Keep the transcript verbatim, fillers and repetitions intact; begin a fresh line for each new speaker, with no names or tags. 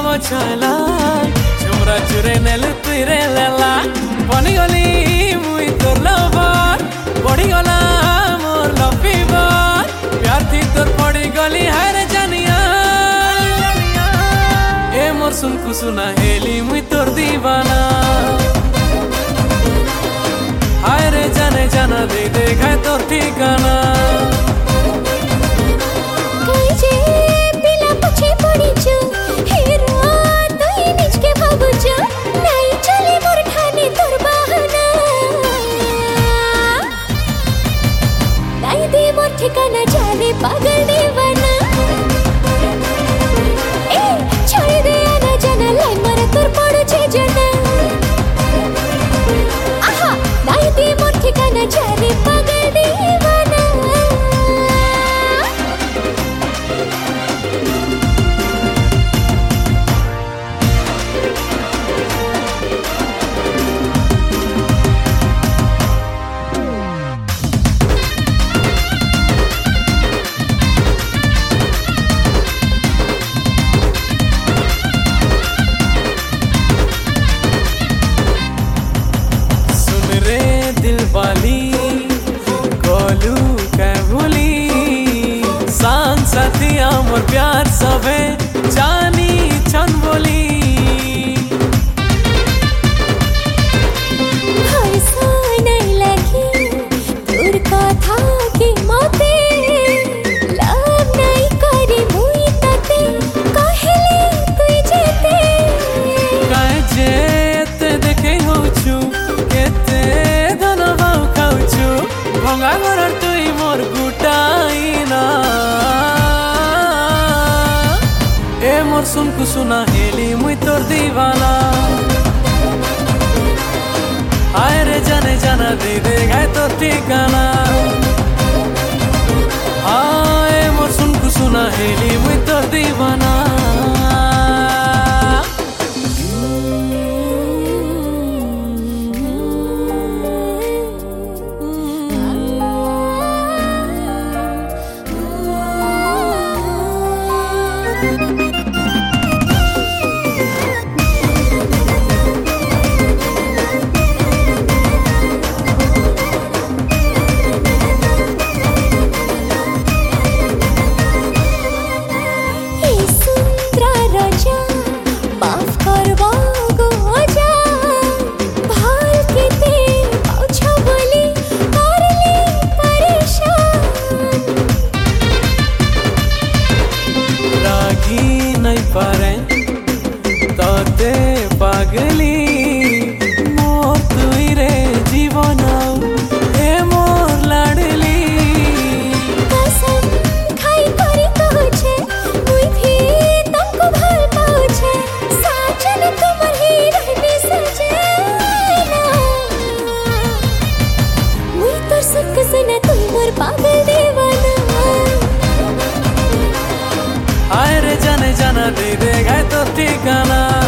छला चुमरा चुरे नेल तुई रे लेला बनी गली मुई तोर लवर बढ़ी गला मोर लव फीवर प्यार थी तोर पड़ी गली हाय रे जानिया ए मोर सुन कुसुना हेली मुई तोर दीवाना हाय रे जाने जाना दे दे गए तोर ठिकाना
ठिकाना जाने पागल दीवाना ए छोड़ दे आना जाना लाइन मारा तोर पड़ो छे जना आहा नाई दे मोर ठिकाना जाने पागल दीवाना
वाली गोलू कैबुली सांग साथिया मोर प्यार सबे जानी छन बोली
हरसा नहीं लगी दूर का था कि मोते लव नहीं करी मुई तते कहले तुई जेते
काहे जेते देखे होछु केते भंगा घरर तुई मोर गुटाइना ए मोर सुन कुसुना हेली मुई तोर दीवाना हाय रे जाने जाना दे दे गए तोर ठिकाना हाय मोर सुन कुसुना हेली मुई तोर दीवाना नहीं पारे तोते पागली मोर तुई रे जीवन ए मोर लाडली
कसम खाई करी कहू छे मुई भी तुमको भल पाऊ छे साजन तुमर ही रहबे सजना मुई तोर सुख सुना तुई मोर पागल दीवाना
हाय रे जाने जाना दे दे गए तोर ठिकाना।